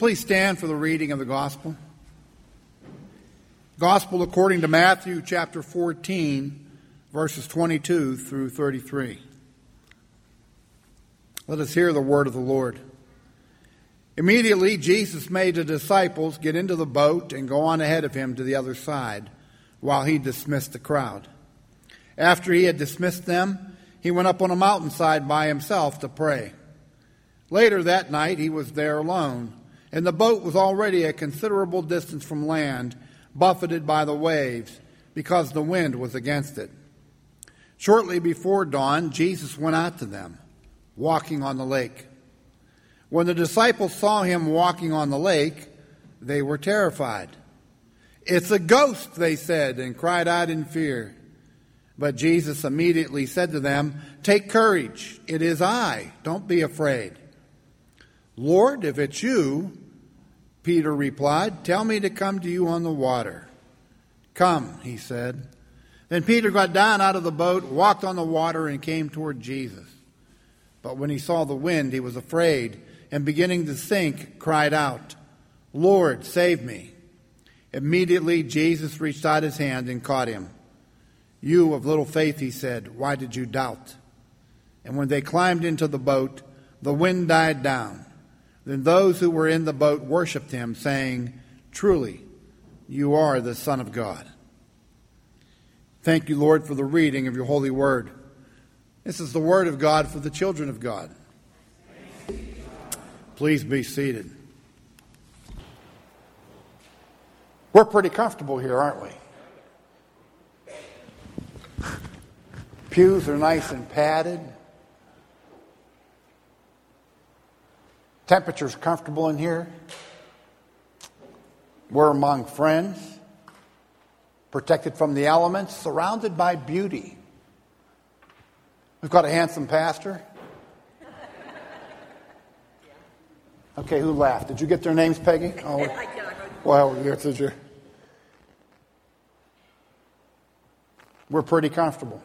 Please stand for the reading of the Gospel. Gospel according to Matthew chapter 14, verses 22 through 33. Let us hear the word of the Lord. Immediately Jesus made the disciples get into the boat and go on ahead of him to the other side, while he dismissed the crowd. After he had dismissed them, he went up on a mountainside by himself to pray. Later that night he was there alone, and the boat was already a considerable distance from land, buffeted by the waves, because the wind was against it. Shortly before dawn, Jesus went out to them, walking on the lake. When the disciples saw him walking on the lake, they were terrified. "It's a ghost," they said, and cried out in fear. But Jesus immediately said to them, "Take courage, it is I, don't be afraid." "Lord, if it's you," Peter replied, "tell me to come to you on the water." "Come," he said. Then Peter got down out of the boat, walked on the water, and came toward Jesus. But when he saw the wind, he was afraid, and beginning to sink, cried out, "Lord, save me." Immediately Jesus reached out his hand and caught him. "You of little faith," he said, "why did you doubt?" And when they climbed into the boat, the wind died down. Then those who were in the boat worshipped him, saying, "Truly, you are the Son of God." Thank you, Lord, for the reading of your holy word. This is the word of God for the children of God. Please be seated. We're pretty comfortable here, aren't we? Pews are nice and padded. Temperature's comfortable in here. We're among friends, protected from the elements, surrounded by beauty. We've got a handsome pastor. Okay, who laughed? Did you get their names, Peggy? Oh, well, we're pretty comfortable.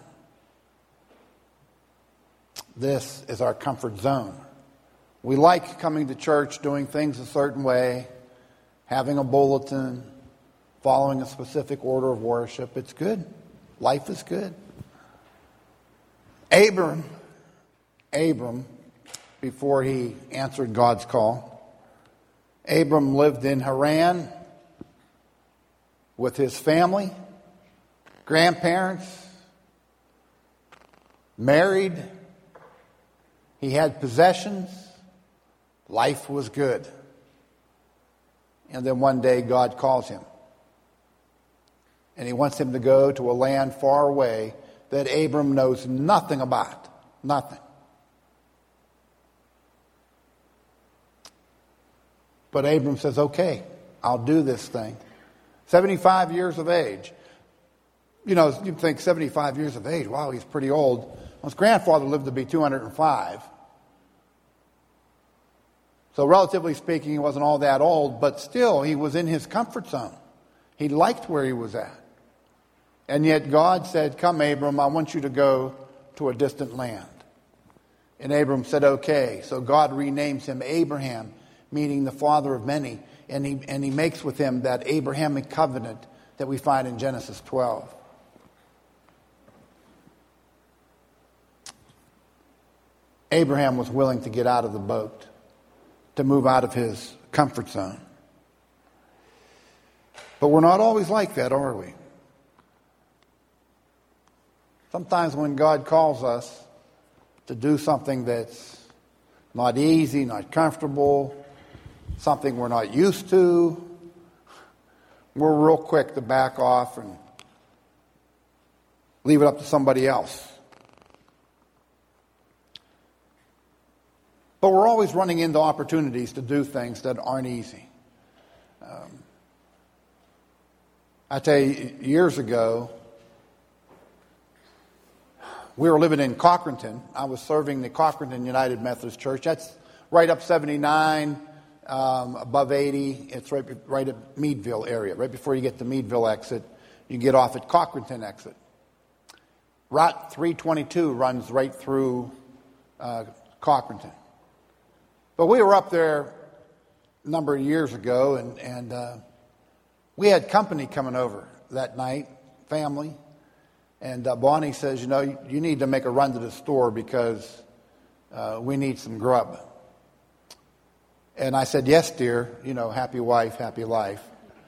This is our comfort zone. We like coming to church, doing things a certain way, having a bulletin, following a specific order of worship. It's good. Life is good. Abram, before he answered God's call, Abram lived in Haran with his family, grandparents, married. He had possessions. Life was good. And then one day God calls him. And he wants him to go to a land far away that Abram knows nothing about. Nothing. But Abram says, "Okay, I'll do this thing." 75 years of age. You know, you think 75 years of age, wow, he's pretty old. Well, his grandfather lived to be 205. So relatively speaking, he wasn't all that old, but still, he was in his comfort zone. He liked where he was at. And yet God said, "Come, Abram, I want you to go to a distant land." And Abram said, "Okay." So God renames him Abraham, meaning the father of many. And he makes with him that Abrahamic covenant that we find in Genesis 12. Abraham was willing to get out of the boat, to move out of his comfort zone. But we're not always like that, are we? Sometimes when God calls us to do something that's not easy, not comfortable, something we're not used to, we're real quick to back off and leave it up to somebody else. But we're always running into opportunities to do things that aren't easy. I tell you, years ago, we were living in Cochranton. I was serving the Cochranton United Methodist Church. That's right up 79, above 80. It's right at Meadville area. Right before you get to Meadville exit, you get off at Cochranton exit. Route 322 runs right through Cochranton. But we were up there number of years ago, and we had company coming over that night, family. And Bonnie says, you need to make a run to the store because we need some grub. And I said, yes, dear. Happy wife, happy life.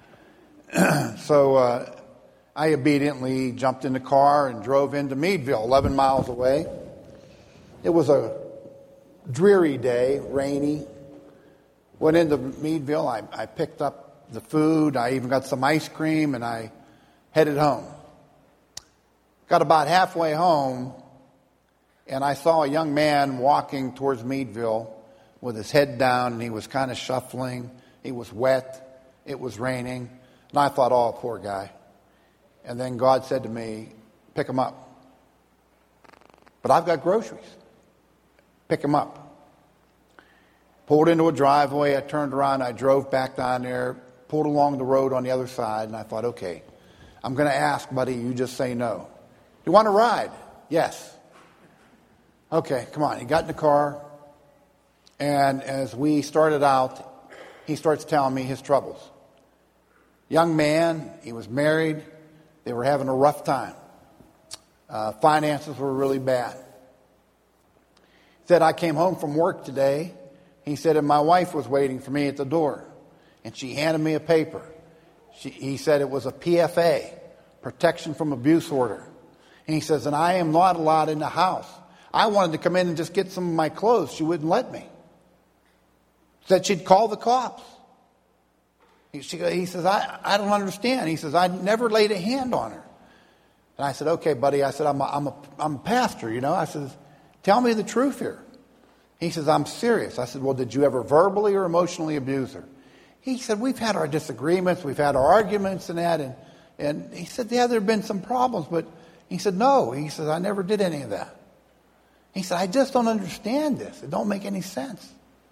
So I obediently jumped in the car and drove into Meadville, 11 miles away. It was a dreary day, rainy. Went into Meadville. I picked up the food. I even got some ice cream, and I headed home. Got about halfway home, and I saw a young man walking towards Meadville with his head down, and he was kind of shuffling. He was wet. It was raining. And I thought, oh, poor guy. And then God said to me, pick him up. But I've got groceries. Pick him up. Pulled into a driveway. I turned around. I drove back down there, pulled along the road on the other side, and I thought, okay, I'm going to ask, buddy, you just say no. You want to ride? Yes. Okay, come on. He got in the car, and as we started out, he starts telling me his troubles. Young man, he was married. They were having a rough time. Finances were really bad. He said, I came home from work today. He said, and my wife was waiting for me at the door, and she handed me a paper. He said it was a PFA, Protection from Abuse Order. And he says, and I am not allowed in the house. I wanted to come in and just get some of my clothes. She wouldn't let me. Said she'd call the cops. He says, I don't understand. He says, I never laid a hand on her. And I said, okay, buddy. I said, I'm a pastor, I said, tell me the truth here. He says, I'm serious. I said, well, did you ever verbally or emotionally abuse her? He said, we've had our disagreements. We've had our arguments and that. And he said, yeah, there have been some problems, but he said, no. He says, I never did any of that. He said, I just don't understand this. It don't make any sense.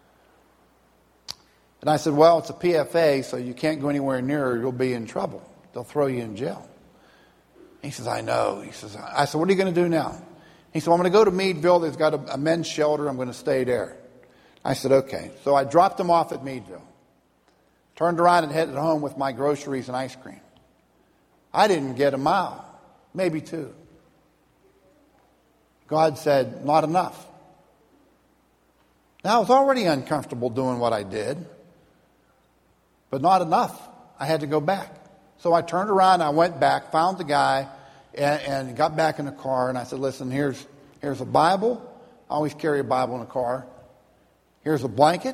And I said, well, it's a PFA, so you can't go anywhere near her. You'll be in trouble. They'll throw you in jail. He says, I know. I said, what are you going to do now? He said, well, I'm going to go to Meadville. There's got a men's shelter. I'm going to stay there. I said, okay. So I dropped him off at Meadville. Turned around and headed home with my groceries and ice cream. I didn't get a mile, maybe 2. God said, not enough. Now, I was already uncomfortable doing what I did, but not enough. I had to go back. So I turned around, I went back, found the guy, and got back in the car, and I said, listen, here's a Bible. I always carry a Bible in the car. Here's a blanket.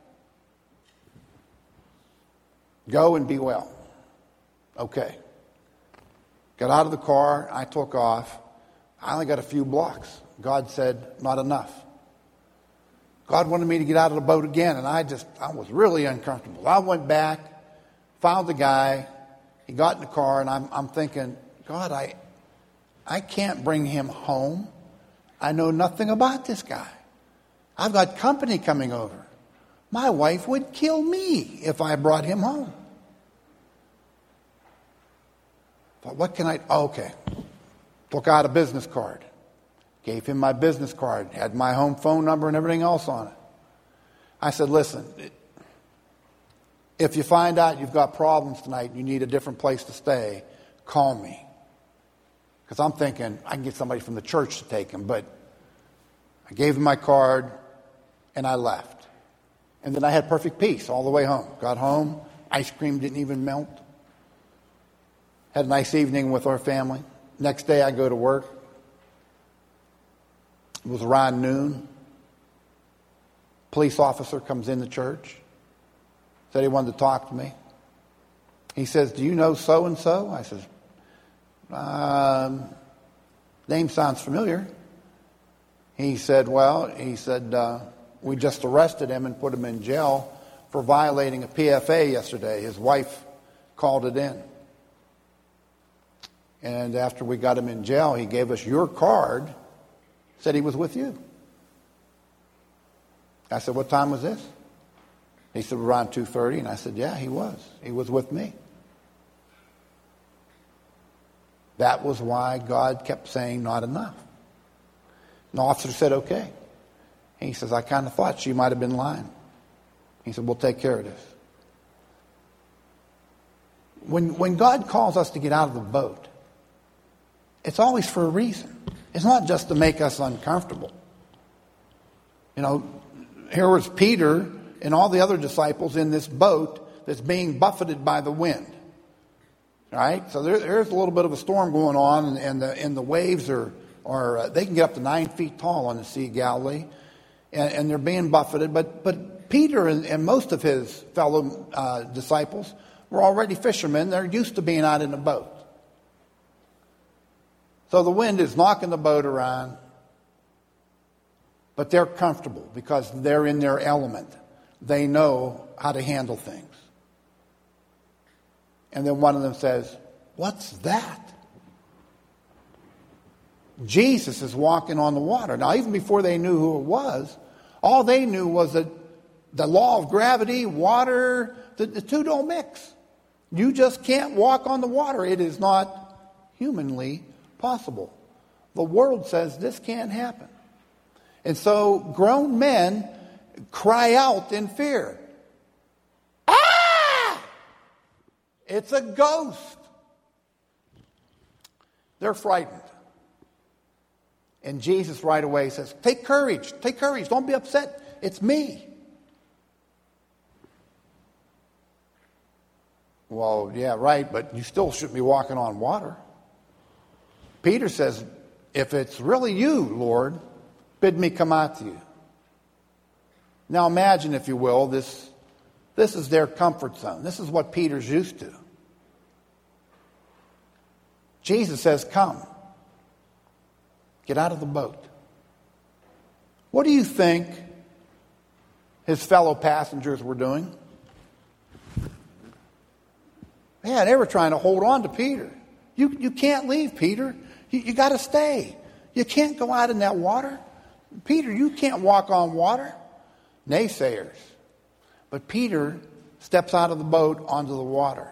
Go and be well. Okay. Got out of the car. I took off. I only got a few blocks. God said, not enough. God wanted me to get out of the boat again, and I was really uncomfortable. I went back, found the guy. He got in the car, and I'm thinking, God, I can't bring him home. I know nothing about this guy. I've got company coming over. My wife would kill me if I brought him home. But what can I... okay. Took out a business card. Gave him my business card. Had my home phone number and everything else on it. I said, listen, if you find out you've got problems tonight and you need a different place to stay, call me. Because I'm thinking I can get somebody from the church to take him. But I gave him my card and I left. And then I had perfect peace all the way home. Got home. Ice cream didn't even melt. Had a nice evening with our family. Next day I go to work. It was around noon. Police officer comes in the church. Said he wanted to talk to me. He says, do you know so-and-so? I says, name sounds familiar. He said, we just arrested him and put him in jail for violating a PFA yesterday. His wife called it in. And after we got him in jail, he gave us your card, said he was with you. I said, what time was this? He said, around 2:30. And I said, yeah, he was. He was with me. That was why God kept saying not enough. And the officer said, okay. He says, I kind of thought she might have been lying. He said, we'll take care of this. When God calls us to get out of the boat, it's always for a reason. It's not just to make us uncomfortable. You know, here was Peter and all the other disciples in this boat that's being buffeted by the wind. All right? So there's a little bit of a storm going on, and the waves are they can get up to 9 feet tall on the Sea of Galilee, and they're being buffeted. But Peter and most of his fellow disciples were already fishermen. They're used to being out in a boat. So the wind is knocking the boat around, but they're comfortable because they're in their element. They know how to handle things. And then one of them says, "What's that?" Jesus is walking on the water. Now, even before they knew who it was, all they knew was that the law of gravity, water, the two don't mix. You just can't walk on the water. It is not humanly possible. The world says this can't happen. And so grown men cry out in fear. Ah! It's a ghost. They're frightened. And Jesus right away says, take courage, don't be upset, it's me. Well, yeah, right, but you still shouldn't be walking on water. Peter says, if it's really you, Lord, bid me come out to you. Now imagine, if you will, this is their comfort zone. This is what Peter's used to. Jesus says, come. Get out of the boat. What do you think his fellow passengers were doing? Yeah, they were trying to hold on to Peter. You can't leave, Peter. You got to stay. You can't go out in that water. Peter, you can't walk on water. Naysayers. But Peter steps out of the boat onto the water.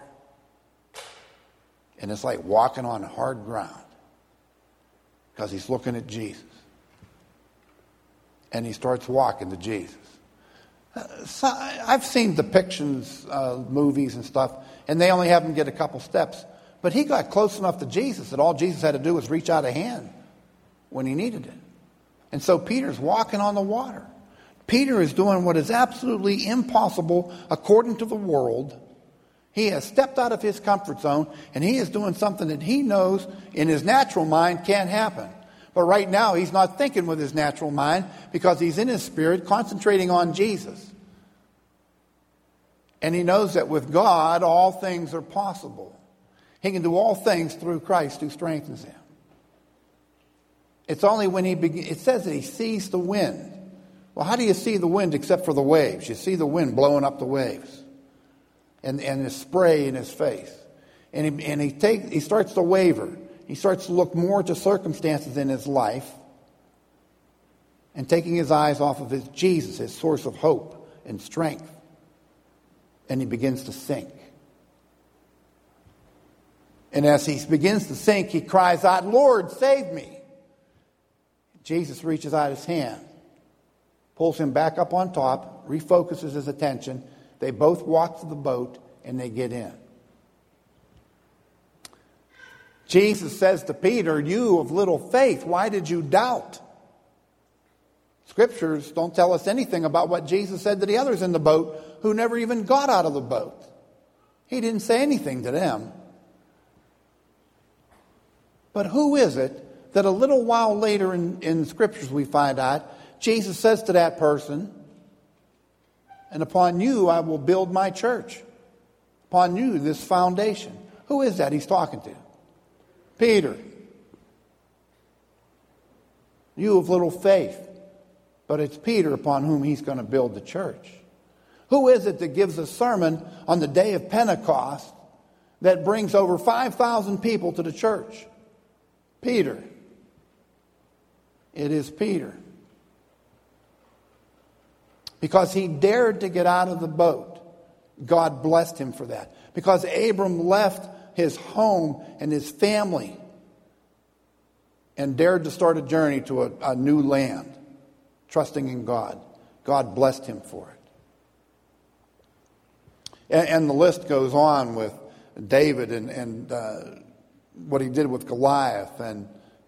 And it's like walking on hard ground. Because he's looking at Jesus. And he starts walking to Jesus. So I've seen depictions, movies and stuff, and they only have him get a couple steps. But he got close enough to Jesus that all Jesus had to do was reach out a hand when he needed it. And so Peter's walking on the water. Peter is doing what is absolutely impossible according to the world. He has stepped out of his comfort zone, and he is doing something that he knows in his natural mind can't happen. But right now, he's not thinking with his natural mind because he's in his spirit concentrating on Jesus. And he knows that with God, all things are possible. He can do all things through Christ who strengthens him. It's only when it says that he sees the wind. Well, how do you see the wind except for the waves? You see the wind blowing up the waves. And the spray in his face. And he starts to waver. He starts to look more to circumstances in his life and taking his eyes off of his Jesus, his source of hope and strength. And he begins to sink. And as he begins to sink, he cries out, "Lord, save me." Jesus reaches out his hand, pulls him back up on top, refocuses his attention. They both walk to the boat and they get in. Jesus says to Peter, "You of little faith, why did you doubt?" Scriptures don't tell us anything about what Jesus said to the others in the boat who never even got out of the boat. He didn't say anything to them. But who is it that a little while later in Scriptures we find out, Jesus says to that person, "And upon you I will build my church. Upon you this foundation." Who is that he's talking to? Peter. You of little faith. But it's Peter upon whom he's going to build the church. Who is it that gives a sermon on the day of Pentecost that brings over 5,000 people to the church? Peter. It is Peter. Because he dared to get out of the boat, God blessed him for that. Because Abram left his home and his family and dared to start a journey to a new land, trusting in God, God blessed him for it. And the list goes on with David and what he did with Goliath and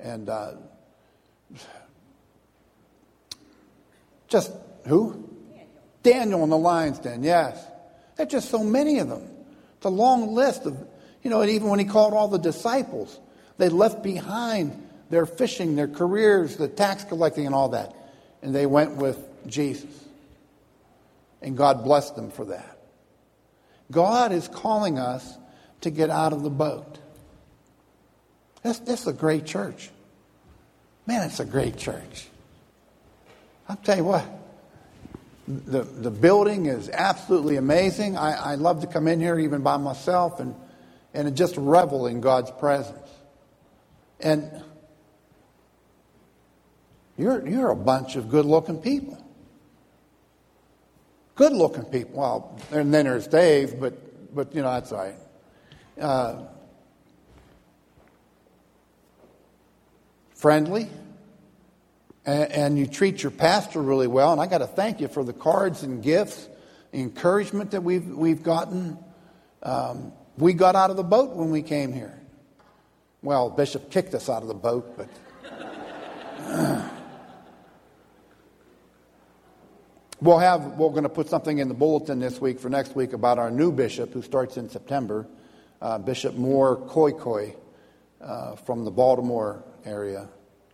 just who? Daniel in the lion's den, yes. There's just so many of them. It's a long list of, and even when he called all the disciples, they left behind their fishing, their careers, the tax collecting and all that. And they went with Jesus. And God blessed them for that. God is calling us to get out of the boat. That's a great church. Man, it's a great church. I'll tell you what. The building is absolutely amazing. I love to come in here even by myself and just revel in God's presence. And you're a bunch of good-looking people. Good-looking people. Well, and then there's Dave, but that's all right. Friendly. And you treat your pastor really well. And I got to thank you for the cards and gifts, the encouragement that we've gotten. We got out of the boat when we came here. Well, Bishop kicked us out of the boat, but we're going to put something in the bulletin this week for next week about our new bishop who starts in September, Bishop Moore Koikoi from the Baltimore area.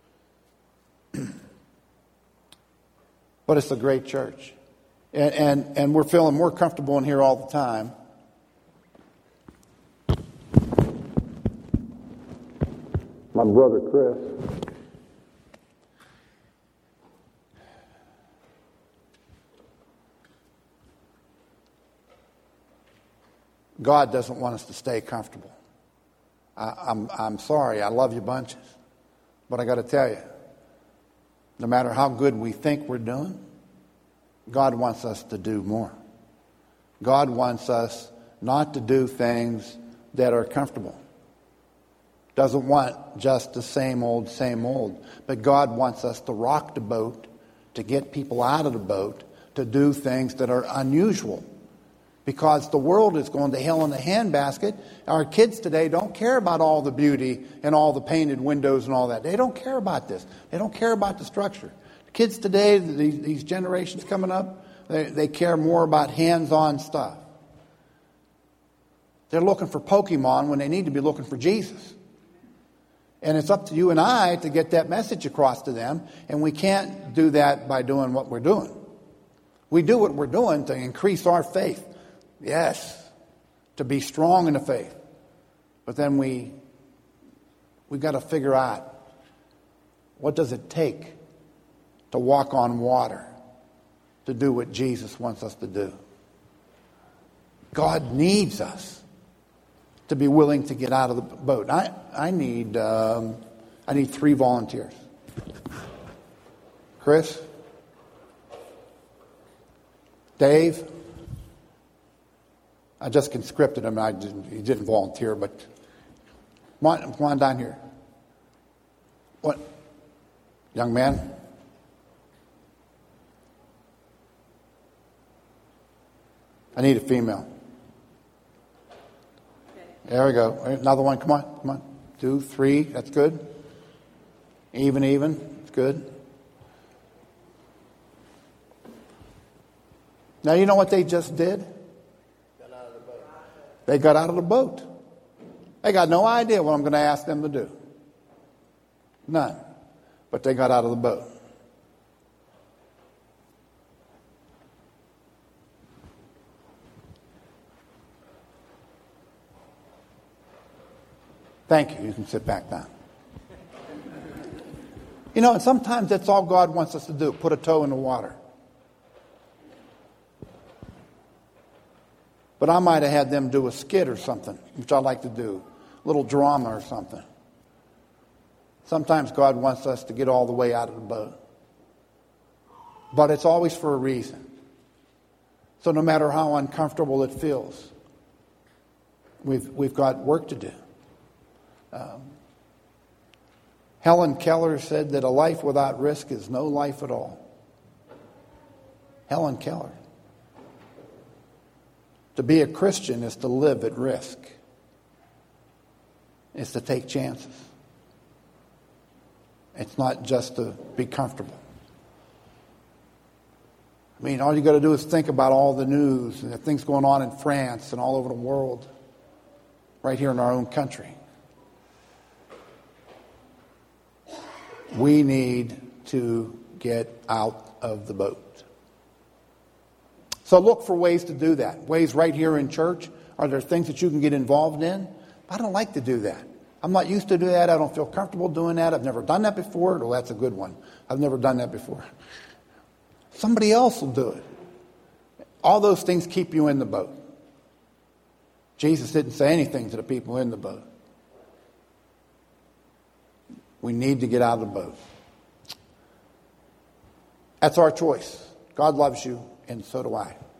But it's a great church. And we're feeling more comfortable in here all the time. My brother Chris. God doesn't want us to stay comfortable. I'm sorry, I love you bunches. But I got to tell you, no matter how good we think we're doing, God wants us to do more. God wants us not to do things that are comfortable. Doesn't want just the same old, but God wants us to rock the boat, to get people out of the boat, to do things that are unusual. Because the world is going to hell in a handbasket. Our kids today don't care about all the beauty and all the painted windows and all that. They don't care about this. They don't care about the structure. The kids today, these generations coming up, they care more about hands-on stuff. They're looking for Pokemon when they need to be looking for Jesus. And it's up to you and I to get that message across to them. And we can't do that by doing what we're doing. We do what we're doing to increase our faith. Yes, to be strong in the faith. But then we've got to figure out, what does it take to walk on water, to do what Jesus wants us to do? God needs us to be willing to get out of the boat. I need 3 volunteers. Chris? Dave? I just conscripted him. He didn't volunteer, but come on down here. What? Young man? I need a female. There we go. Another one. Come on. 2, 3. That's good. Even. It's good. Now, you know what they just did? They got out of the boat. They got no idea what I'm going to ask them to do. None. But they got out of the boat. Thank you. You can sit back down. And sometimes that's all God wants us to do, put a toe in the water. But I might have had them do a skit or something, which I like to do, a little drama or something. Sometimes God wants us to get all the way out of the boat. But it's always for a reason. So no matter how uncomfortable it feels, we've got work to do. Helen Keller said that a life without risk is no life at all. Helen Keller. To be a Christian is to live at risk. It's to take chances. It's not just to be comfortable. I mean, all you got to do is think about all the news and the things going on in France and all over the world, right here in our own country. We need to get out of the boat. So look for ways to do that. Ways right here in church. Are there things that you can get involved in? I don't like to do that. I'm not used to do that. I don't feel comfortable doing that. I've never done that before. Well, that's a good one. I've never done that before. Somebody else will do it. All those things keep you in the boat. Jesus didn't say anything to the people in the boat. We need to get out of the boat. That's our choice. God loves you, and so do I.